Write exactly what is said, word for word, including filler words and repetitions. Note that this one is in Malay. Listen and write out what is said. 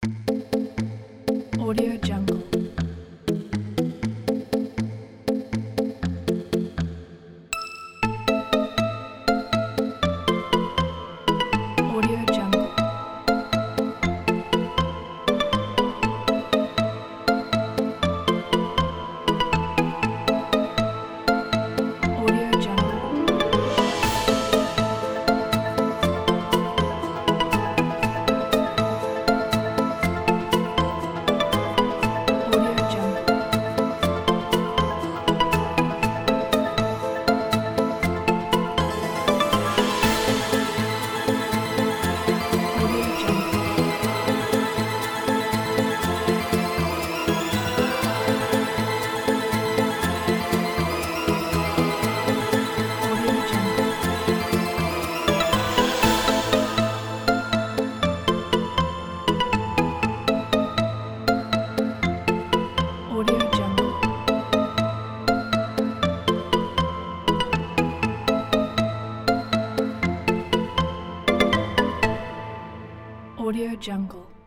Audio Jungle. Audio Jungle. Audio Jungle. Audio Jungle. Audio Jungle. Audio Jungle. Audio Jungle. Audio Jungle.